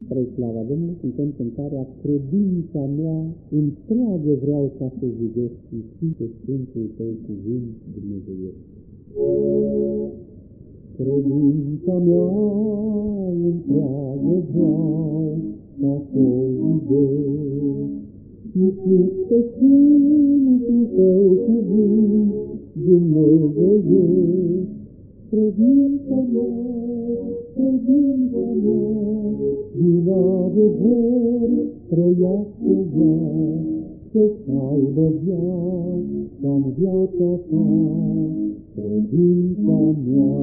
Spre slava Domnului, cântăm cântarea Credința mea întreagă vreau ca să judesc Iisuse Sfântul Tău cuvânt Dumnezeu. Credința mea întreagă vreau ca să judesc Iisuse Sfântul Tău cuvânt Dumnezeu. Credința mea, din adevăr trăiască ea, să-ți aibă viața-n viața ta, credința mea.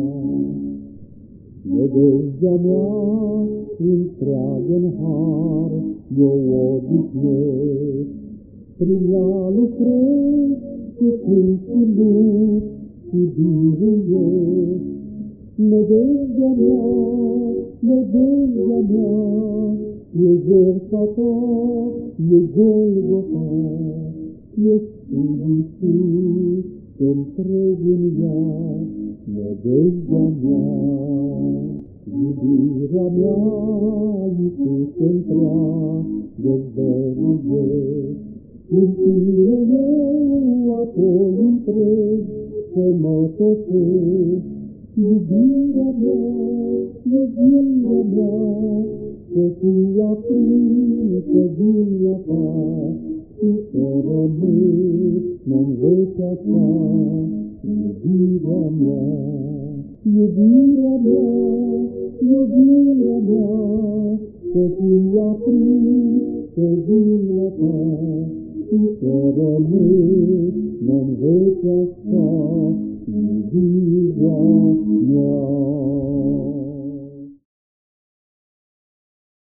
Nădejdea mea întreagă-n har, eu o dihnesc, prin ea lucrez și când și lupt și biruiesc. Nădejdea mea, e jertfa ta, e Golgota, e Iisus, întreg în ea, nădejdea mea. Iubirea mea, Iisus întreagă-ți dăruiesc, în tine eu apoi întreg să mă tăcesc. Iubirea mea, să fie aprinsă viața ta și să rămână-n vecea ta. Iubirea mea, să fie aprinsă viața ta și să rămână-n vecea ta. Iubirea mea.